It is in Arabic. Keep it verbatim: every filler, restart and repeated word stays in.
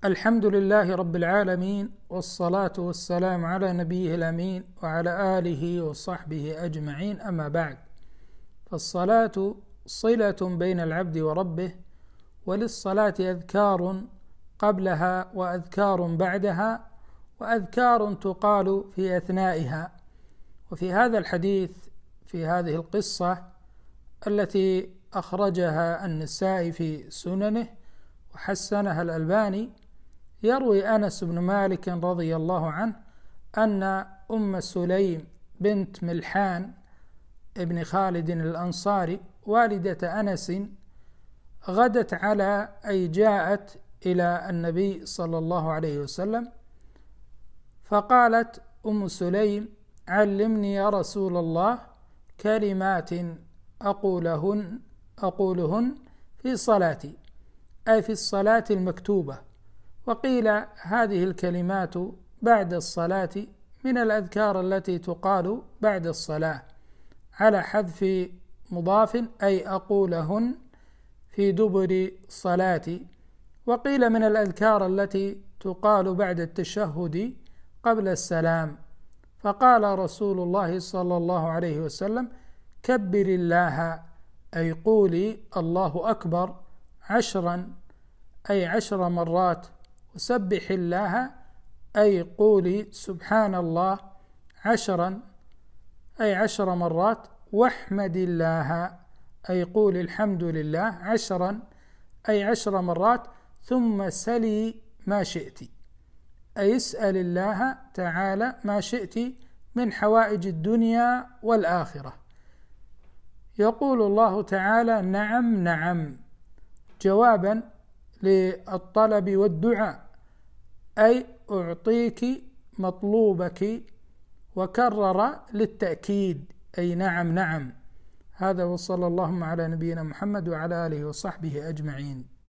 الحمد لله رب العالمين، والصلاة والسلام على نبيه الأمين وعلى آله وصحبه أجمعين. أما بعد، فالصلاة صلة بين العبد وربه، وللصلاة أذكار قبلها وأذكار بعدها وأذكار تقال في أثنائها. وفي هذا الحديث، في هذه القصة التي أخرجها النسائي في سننه وحسنها الألباني، يروي أنس بن مالك رضي الله عنه أن أم سليم بنت ملحان ابن خالد الأنصاري والدة أنس غدت على أي جاءت إلى النبي صلى الله عليه وسلم، فقالت أم سليم: علمني يا رسول الله كلمات أقولهن أقولهن في صلاتي، أي في الصلاة المكتوبة. وقيل هذه الكلمات بعد الصلاة من الأذكار التي تقال بعد الصلاة على حذف مضاف، أي أقولهن في دبر صلاتي. وقيل من الأذكار التي تقال بعد التشهد قبل السلام. فقال رسول الله صلى الله عليه وسلم: كبر الله، أي قولي الله أكبر عشرا، أي عشر مرات، وسبح الله، أي قولي سبحان الله عشرا، أي عشر مرات، واحمد الله، أي قولي الحمد لله عشرا، أي عشر مرات، ثم سلي ما شئت، أي اسأل الله تعالى ما شئت من حوائج الدنيا والآخرة. يقول الله تعالى: نعم نعم، جوابا للطلب والدعاء، أي أعطيك مطلوبك، وكرر للتأكيد، أي نعم نعم. هذا، وصلى اللهم على نبينا محمد وعلى آله وصحبه أجمعين.